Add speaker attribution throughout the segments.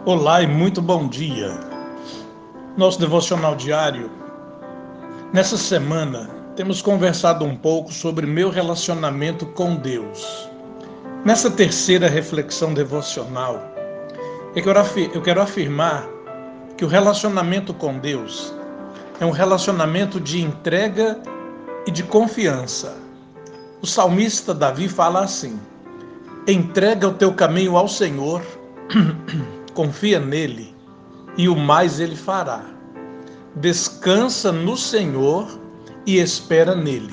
Speaker 1: Olá e muito bom dia. Nosso devocional diário. Nessa semana, temos conversado um pouco sobre meu relacionamento com Deus. Nessa terceira reflexão devocional, eu quero afirmar que o relacionamento com Deus é um relacionamento de entrega e de confiança. O salmista Davi fala assim: entrega o teu caminho ao Senhor, confia nele e o mais ele fará. Descansa no Senhor e espera nele.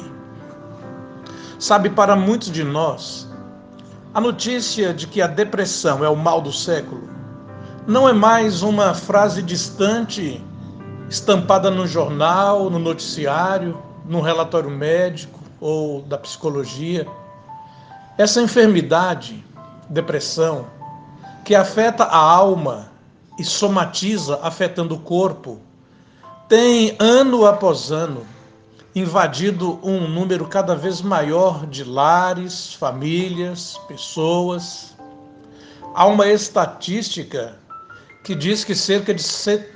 Speaker 1: Sabe, para muitos de nós, a notícia de que a depressão é o mal do século não é mais uma frase distante, estampada no jornal, no noticiário, no relatório médico ou da psicologia. Essa enfermidade, depressão, que afeta a alma e somatiza afetando o corpo, tem, ano após ano, invadido um número cada vez maior de lares, famílias, pessoas. Há uma estatística que diz que cerca de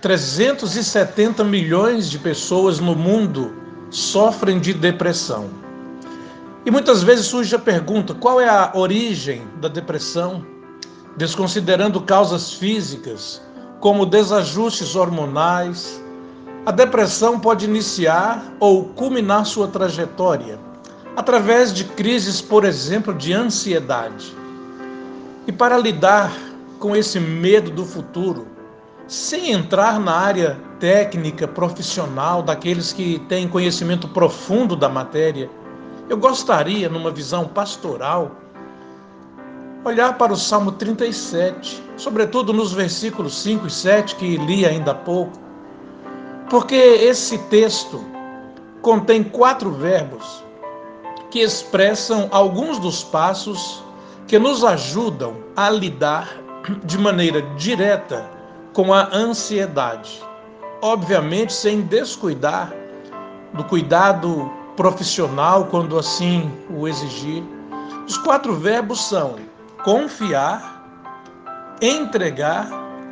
Speaker 1: 370 milhões de pessoas no mundo sofrem de depressão. E muitas vezes surge a pergunta: qual é a origem da depressão? Desconsiderando causas físicas, como desajustes hormonais, a depressão pode iniciar ou culminar sua trajetória através de crises, por exemplo, de ansiedade. E para lidar com esse medo do futuro, sem entrar na área técnica, profissional, daqueles que têm conhecimento profundo da matéria, eu gostaria, numa visão pastoral, olhar para o Salmo 37, sobretudo nos versículos 5 e 7, que li ainda há pouco, porque esse texto contém 4 verbos que expressam alguns dos passos que nos ajudam a lidar de maneira direta com a ansiedade. Obviamente, sem descuidar do cuidado profissional, quando assim o exigir. Os 4 verbos são confiar, entregar,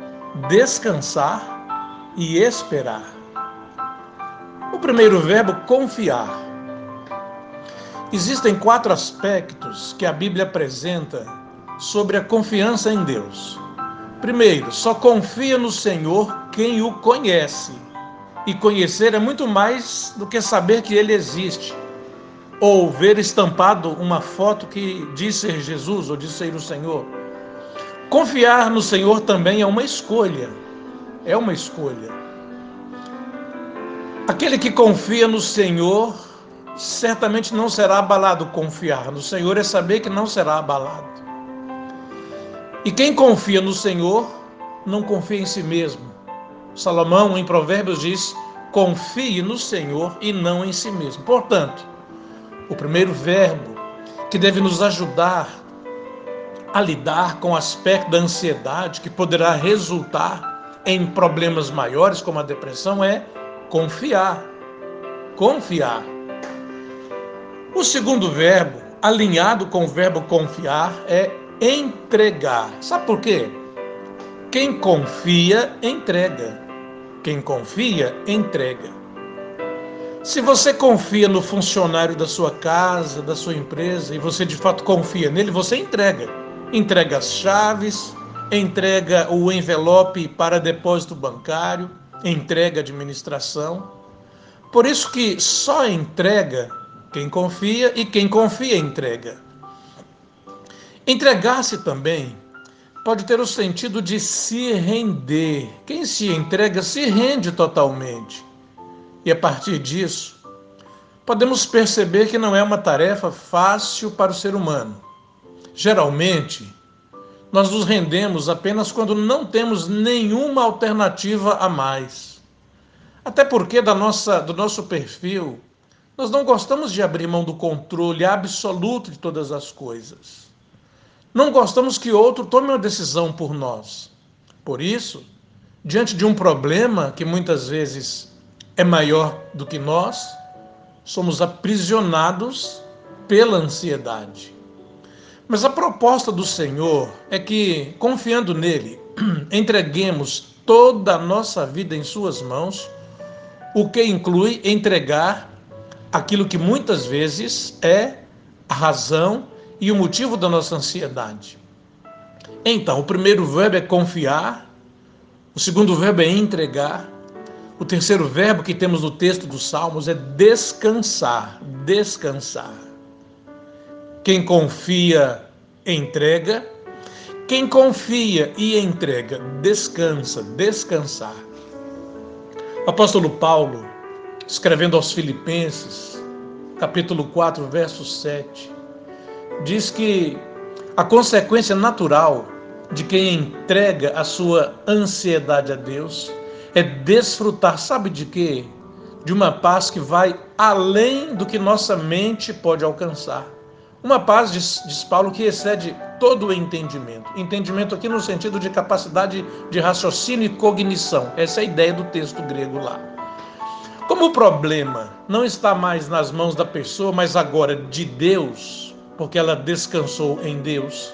Speaker 1: descansar e esperar. O primeiro verbo, confiar. Existem 4 aspectos que a Bíblia apresenta sobre a confiança em Deus. Primeiro, só confia no Senhor quem o conhece. E conhecer é muito mais do que saber que Ele existe, ou ver estampado uma foto que diz ser Jesus ou diz ser o Senhor. Confiar no Senhor também é uma escolha. É uma escolha. Aquele que confia no Senhor certamente não será abalado. Confiar no Senhor é saber que não será abalado. E quem confia no Senhor não confia em si mesmo. Salomão, em Provérbios, diz: confie no Senhor e não em si mesmo. Portanto, o primeiro verbo que deve nos ajudar a lidar com o aspecto da ansiedade que poderá resultar em problemas maiores, como a depressão, é confiar. Confiar. O segundo verbo, alinhado com o verbo confiar, é entregar. Sabe por quê? Quem confia, entrega. Quem confia, entrega. Se você confia no funcionário da sua casa, da sua empresa, e você de fato confia nele, você entrega. Entrega as chaves, entrega o envelope para depósito bancário, entrega a administração. Por isso que só entrega quem confia e quem confia entrega. Entregar-se também pode ter o sentido de se render. Quem se entrega se rende totalmente. E a partir disso, podemos perceber que não é uma tarefa fácil para o ser humano. Geralmente, nós nos rendemos apenas quando não temos nenhuma alternativa a mais. Até porque do nosso perfil, nós não gostamos de abrir mão do controle absoluto de todas as coisas. Não gostamos que outro tome uma decisão por nós. Por isso, diante de um problema que muitas vezes é maior do que nós, somos aprisionados pela ansiedade. Mas a proposta do Senhor é que, confiando nele, entreguemos toda a nossa vida em suas mãos, o que inclui entregar aquilo que muitas vezes é a razão e o motivo da nossa ansiedade. Então, o primeiro verbo é confiar, o segundo verbo é entregar, o terceiro verbo que temos no texto dos Salmos é descansar, descansar. Quem confia, entrega. Quem confia e entrega, descansa, descansar. O apóstolo Paulo, escrevendo aos Filipenses, capítulo 4, verso 7, diz que a consequência natural de quem entrega a sua ansiedade a Deus é desfrutar, sabe de quê? De uma paz que vai além do que nossa mente pode alcançar. Uma paz, diz Paulo, que excede todo o entendimento. Entendimento aqui no sentido de capacidade de raciocínio e cognição. Essa é a ideia do texto grego lá. Como o problema não está mais nas mãos da pessoa, mas agora de Deus, porque ela descansou em Deus,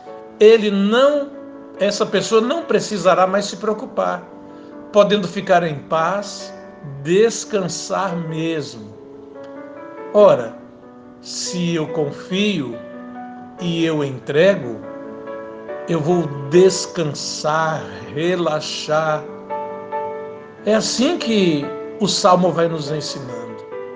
Speaker 1: essa pessoa não precisará mais se preocupar, podendo ficar em paz, descansar mesmo. Ora, se eu confio e eu entrego, eu vou descansar, relaxar. É assim que o Salmo vai nos ensinando.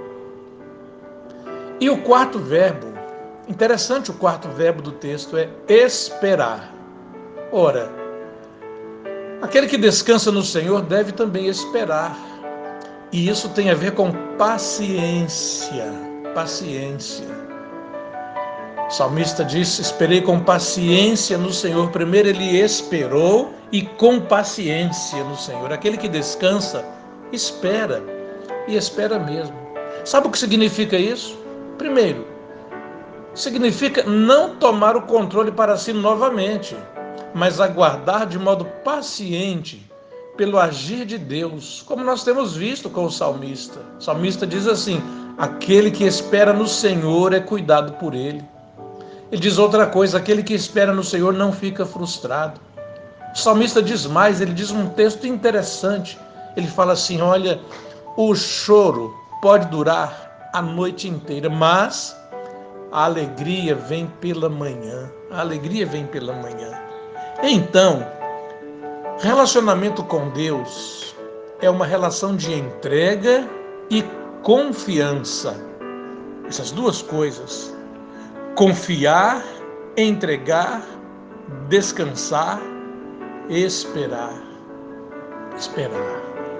Speaker 1: E o quarto verbo, interessante, o quarto verbo do texto é esperar. Ora, aquele que descansa no Senhor deve também esperar. E isso tem a ver com paciência. Paciência. O salmista diz: esperei com paciência no Senhor. Primeiro ele esperou e com paciência no Senhor. Aquele que descansa, espera. E espera mesmo. Sabe o que significa isso? Primeiro, significa não tomar o controle para si novamente, mas aguardar de modo paciente pelo agir de Deus, como nós temos visto com o salmista. O salmista diz assim: aquele que espera no Senhor é cuidado por Ele. Ele diz outra coisa: aquele que espera no Senhor não fica frustrado. O salmista diz mais, ele diz um texto interessante. Ele fala assim: olha, o choro pode durar a noite inteira, mas a alegria vem pela manhã. A alegria vem pela manhã. Então, relacionamento com Deus é uma relação de entrega e confiança. Essas duas coisas. Confiar, entregar, descansar, esperar. Esperar.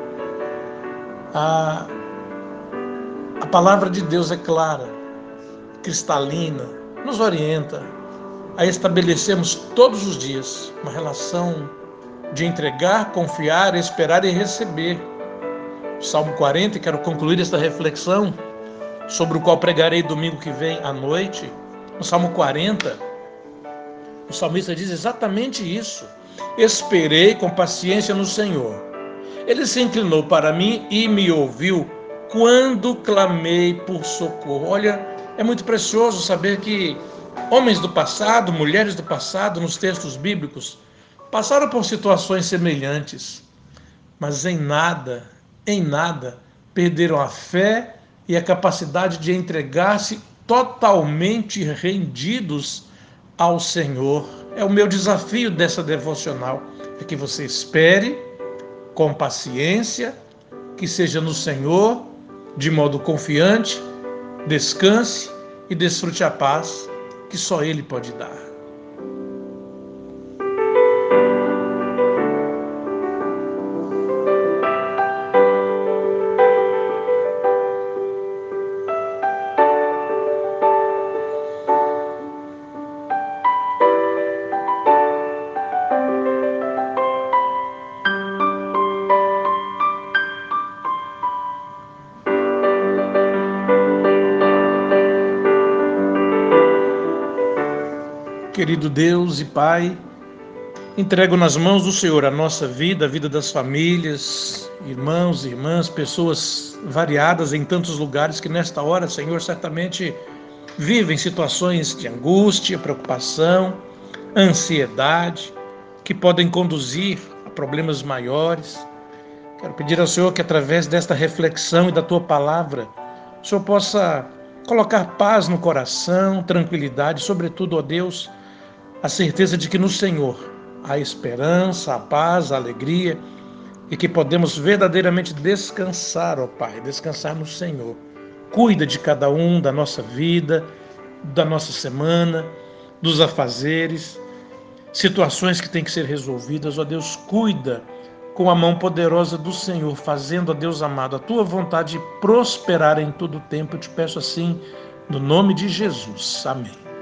Speaker 1: A palavra de Deus é clara, cristalina, nos orienta a estabelecermos todos os dias uma relação de entregar, confiar, esperar e receber. Salmo 40, quero concluir esta reflexão, sobre o qual pregarei domingo que vem à noite. No Salmo 40, o salmista diz exatamente isso: esperei com paciência no Senhor. Ele se inclinou para mim e me ouviu quando clamei por socorro. Olha, é muito precioso saber que homens do passado, mulheres do passado, nos textos bíblicos, passaram por situações semelhantes, mas em nada, perderam a fé e a capacidade de entregar-se totalmente rendidos ao Senhor. É o meu desafio dessa devocional, é que você espere com paciência, que seja no Senhor, de modo confiante, descanse e desfrute a paz que só Ele pode dar. Querido Deus e Pai, entrego nas mãos do Senhor a nossa vida, a vida das famílias, irmãos e irmãs, pessoas variadas em tantos lugares que nesta hora, Senhor, certamente vivem situações de angústia, preocupação, ansiedade. que podem conduzir a problemas maiores. Quero pedir ao Senhor que, através desta reflexão e da Tua palavra, o Senhor possa colocar paz no coração, tranquilidade, sobretudo, ó Deus, a certeza de que no Senhor há esperança, a paz, a alegria, e que podemos verdadeiramente descansar, ó Pai, descansar no Senhor. Cuida de cada um, da nossa vida, da nossa semana, dos afazeres, situações que têm que ser resolvidas. Ó Deus, cuida com a mão poderosa do Senhor, fazendo, ó Deus amado, a Tua vontade prosperar em todo o tempo. Eu te peço assim, no nome de Jesus. Amém.